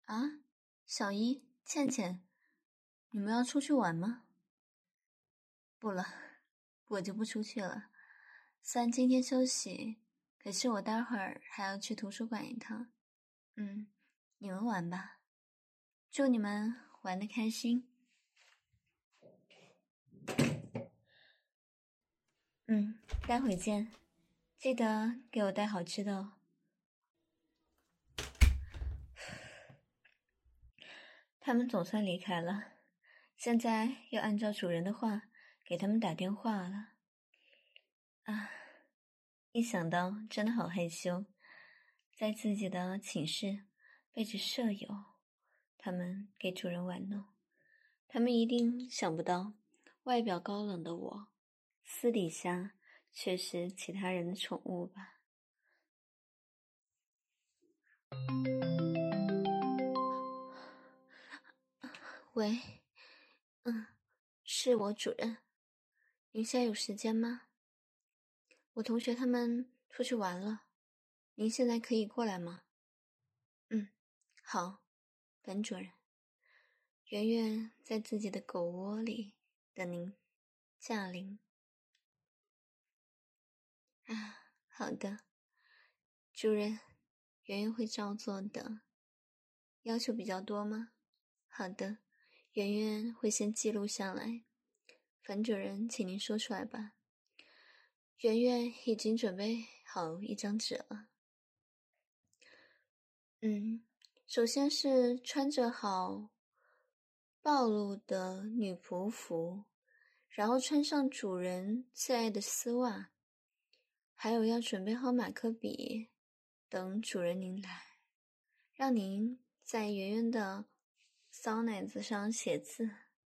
啊，小一、倩倩，你们要出去玩吗？不了，我就不出去了。虽然今天休息，可是我待会儿还要去图书馆一趟。你们玩吧，祝你们玩得开心。待会见，记得给我带好吃的哦。他们总算离开了，现在要按照主人的话给他们打电话了。一想到真的好害羞，在自己的寝室背着舍友，他们给主人玩弄。他们一定想不到，外表高冷的我，私底下却是其他人的宠物吧。喂，是我主人，您现在有时间吗？我同学他们出去玩了，您现在可以过来吗？好，本主人。圆圆在自己的狗窝里等您驾临。好的，主人，圆圆会照做的。要求比较多吗？好的，圆圆会先记录下来。樊主任，请您说出来吧。圆圆已经准备好一张纸了。首先是穿着好暴露的女仆服，然后穿上主人最爱的丝袜，还有要准备好马克笔，等主人您来，让您在圆圆的骚奶子上写字。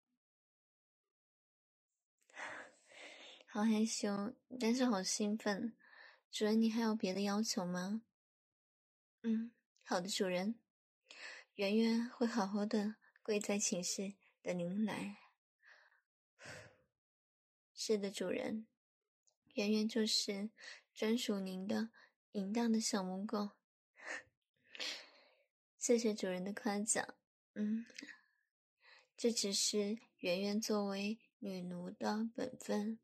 好害羞，但是好兴奋。主人，你还有别的要求吗？好的，主人。圆圆会好好的跪在寝室等您来。是的，主人。圆圆就是专属您的淫荡的小母狗。谢谢主人的夸奖。这只是圆圆作为女奴的本分。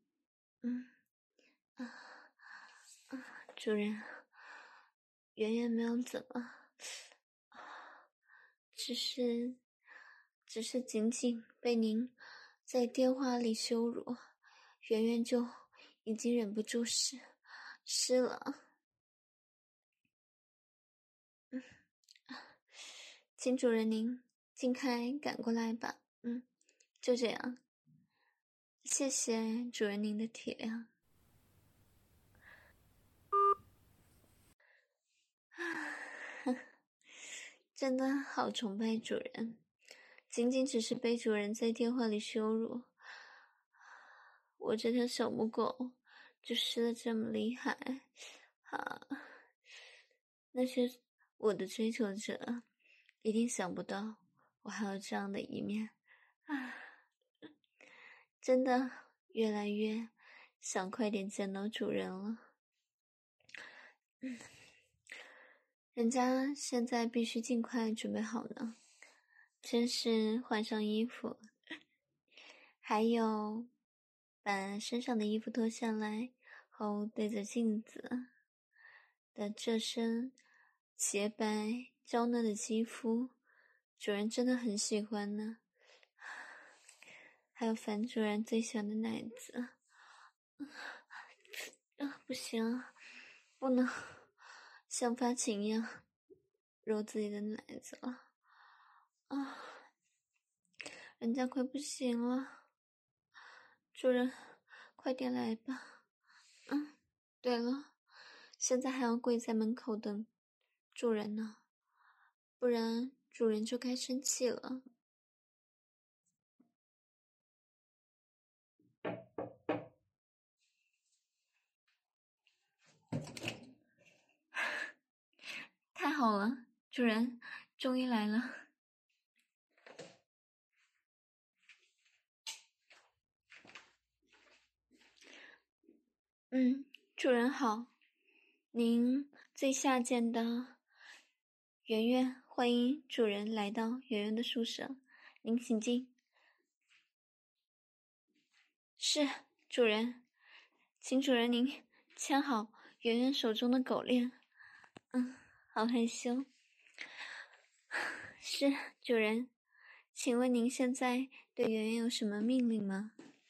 主人，圆圆没有怎么，只是仅仅被您在电话里羞辱，圆圆就已经忍不住湿了。请主人您尽快赶过来吧。就这样。谢谢主人您的体谅。真的好崇拜主人，仅仅只是被主人在电话里羞辱，我这条小母狗就湿得这么厉害。那些我的追求者一定想不到我还有这样的一面。真的越来越想快点见到主人了。人家现在必须尽快准备好呢，先是换上衣服，还有把身上的衣服脱下来后对着镜子的这身洁白娇嫩的肌肤，主人真的很喜欢呢。还有樊主人最喜欢的奶子。不行，不能像发情一样揉自己的奶子了。人家快不行了，主人快点来吧。对了，现在还要跪在门口等主人呢，不然主人就该生气了。太好了，主人终于来了。主人好，您最下贱的圆圆，欢迎主人来到圆圆的宿舍，您请进。是，主人，请主人您牵好圆圆手中的狗链。好害羞。是，主人，请问您现在对圆圆有什么命令吗？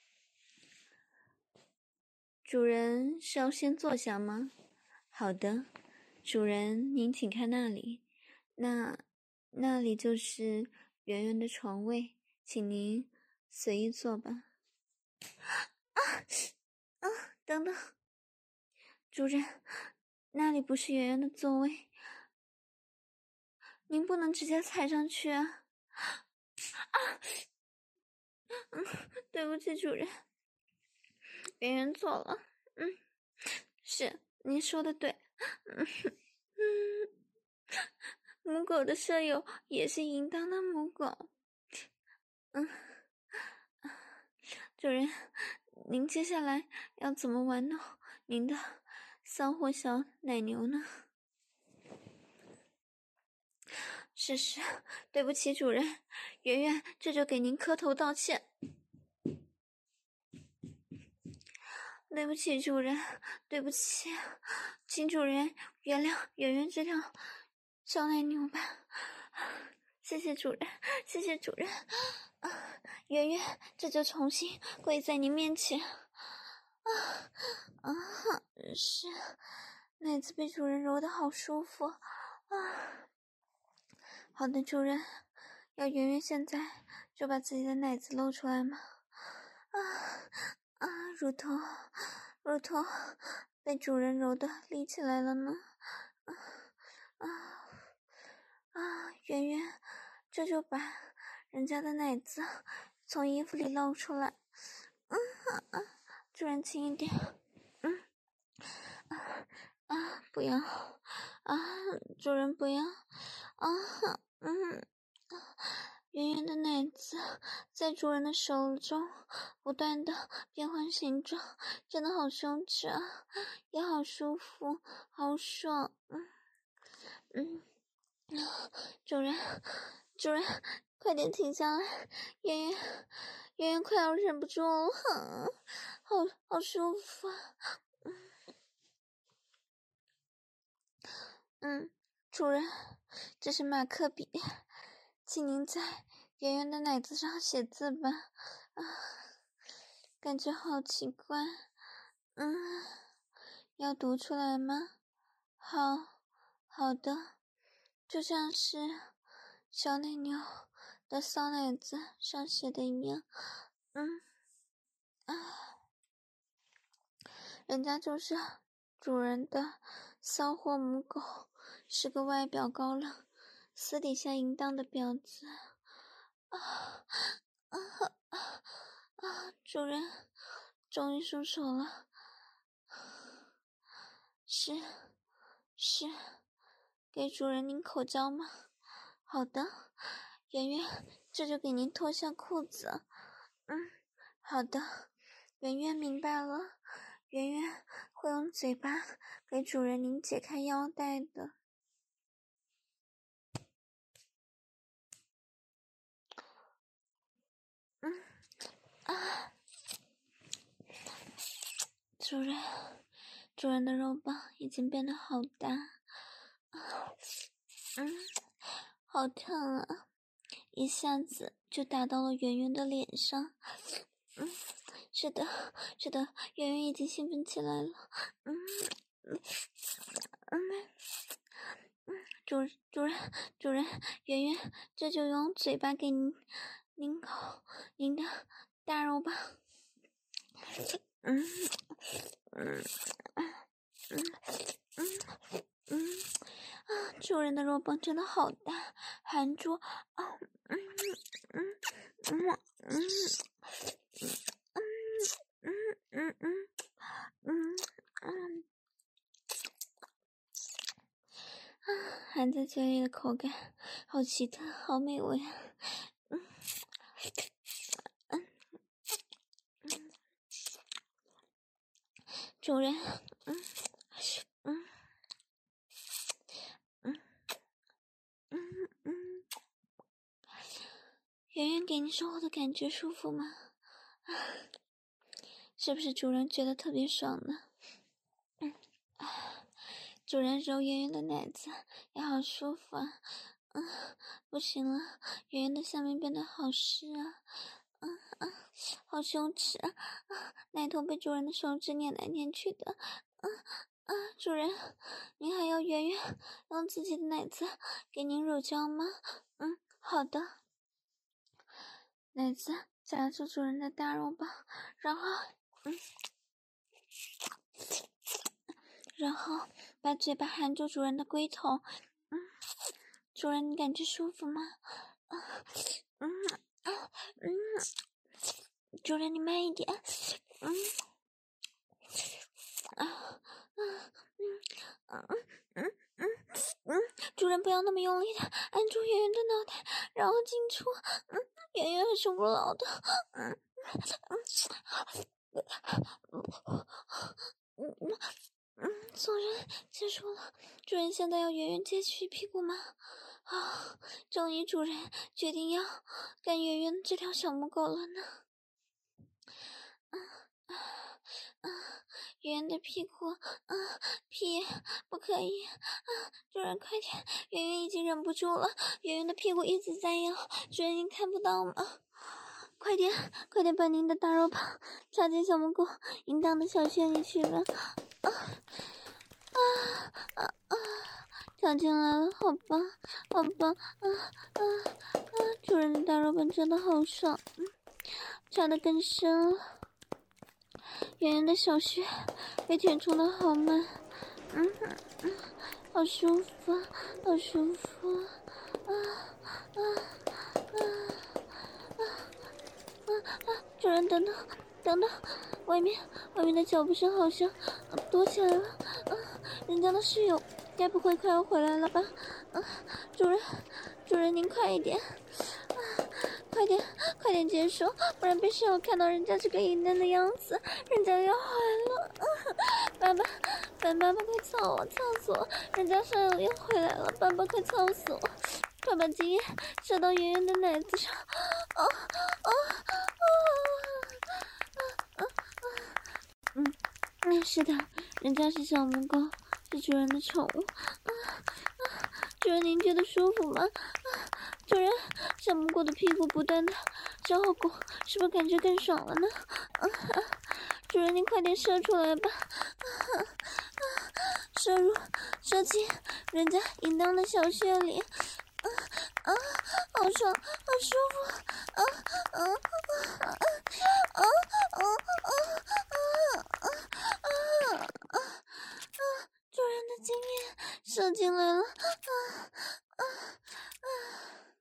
主人是要先坐下吗？好的，主人您请看那里，那里就是圆圆的床位，请您随意坐吧。等等，主人，那里不是圆圆的座位，您不能直接踩上去啊！对不起，主人，圆圆错了。是，您说的对。母狗的舍友也是淫荡的母狗。主人，您接下来要怎么玩弄您的骚货小奶牛呢？是，对不起，主人，圆圆这就给您磕头道歉。对不起，主人，对不起，请主人原谅圆圆这条小奶牛吧。谢谢主人，谢谢主人。圆圆这就重新跪在您面前。是，奶子被主人揉得好舒服啊。好的，主人，要圆圆现在就把自己的奶子露出来吗？乳头被主人揉得立起来了呢。圆圆这就把人家的奶子从衣服里露出来。主人轻一点。不要主人不要。圆圆的奶子在主人的手中不断的变换形状，真的好羞耻啊，也好舒服，好爽。主人，快点停下来，圆圆快要忍不住了。好舒服啊。主人，这是马克笔，请您在圆圆的奶子上写字吧。感觉好奇怪。要读出来吗？好的，就像是小奶牛的骚奶子上写的一样。人家就是主人的骚货母狗，是个外表高冷，私底下淫荡的婊子。主人终于松手了。是，给主人您口交吗？好的，圆圆这就给您脱下裤子。好的，圆圆明白了，圆圆会用嘴巴给主人您解开腰带的。主人的肉棒已经变得好大。好疼啊，一下子就打到了圆圆的脸上。是的，圆圆已经兴奋起来了。主人，圆圆这就用嘴巴给您口您的大肉棒。主人的肉棒真的好大，含住。含在嘴里的口感好奇特，好美味啊。主人， 圆圆给你收获的感觉舒服吗？是不是主人觉得特别爽呢？主人揉圆圆的奶子也好舒服啊。不行了，圆圆的下面变得好湿啊。好羞耻啊！奶头被主人的手指捻来捻去的。主人，您还要圆圆用自己的奶子给您乳胶吗？好的。奶子夹住主人的大肉棒，然后把嘴巴含住主人的龟头。主人，你感觉舒服吗？主人，你慢一点。主人不要那么用力的按住圆圆的脑袋，然后进出。圆圆很受不了的。主人结束了。主人现在要圆圆接续屁股吗？终于主人决定要干圆圆这条小母狗了呢。圆圆的屁股，屁不可以。主人快点，圆圆已经忍不住了，圆圆的屁股一直在摇，主人您看不到吗？快点把您的大肉棒插进小母狗淫荡的小穴里去吧。插进来了，好吧。主人的大肉棒真的好爽。插得更深了。圆圆的小穴被填充的好慢。好舒服，好舒服。主人等等，外面的脚步声好像多起来了。人家的室友该不会快要回来了吧？主人您快一点。快点结束，不然被室友看到人家这个淫荡的样子，人家要坏了。爸爸快操死我，人家室友又回来了，爸爸快操死我，快把精液射到圆圆的奶子上。是的，人家是小母狗，是主人的宠物。主人您觉得舒服吗？主人，小母狗的屁股不断的招后拱，是不是感觉更爽了呢？主人您快点射出来吧。射进人家淫荡的小穴里。好爽，好舒服。主人的精液射进来了。